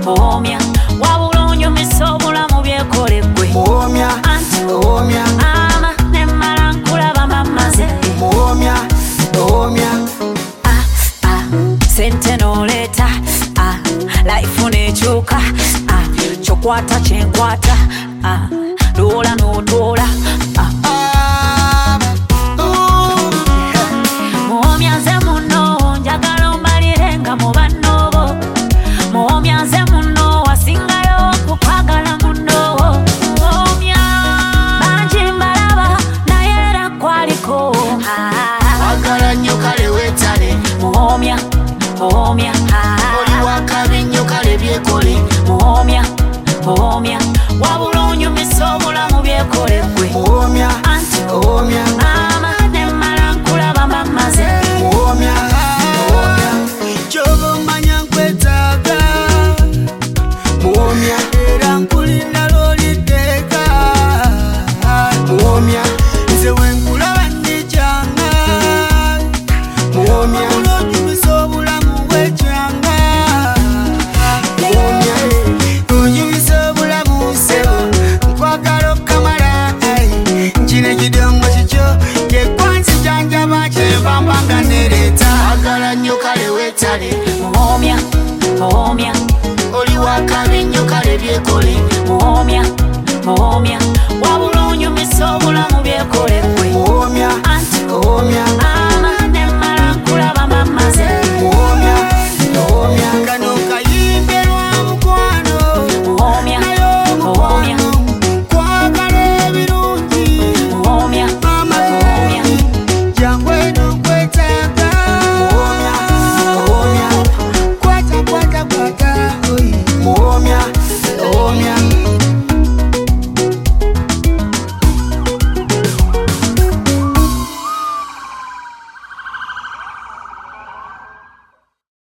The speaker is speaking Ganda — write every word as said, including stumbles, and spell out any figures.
muwomya wabula onyumisa obulamu byekole gwe muwomya muwomya ama nemmala nkulaba mamaze muwomya muwomya ah ah sente noleeta ah life nekyuka ah kyokwata kyenkwata ah dola nodola ah muwomya nze muno njagala ombalire nga mu bannobo muwomya nze muno wasingayo kukwagala muno muwomya bangi mbalaba naye era kwaliko wagala nnyo kale weetale muwomya muwomya oli wakabi nnyo kale byekole muwomya muwomya wabula onyumisa obulamu byekole gwe muwomya muwomya ama nemmala nkulaba mamaze muwomya muwomya kyoba omanya nkwetaaga muwomya era nkulinda lwoliddeeka muwomya nze wenkulaba nnekyanga muwomya olwonyumisa obulamu bwekyanga muwomya onyumisa obulamu sebo nkwagala okamala nkino ekidongo kikyo kyekwanzijanjaba kyembambanga nereeta wagala nnyo kale weetale muwomya muwomya oli wakabi nnyo kale byekole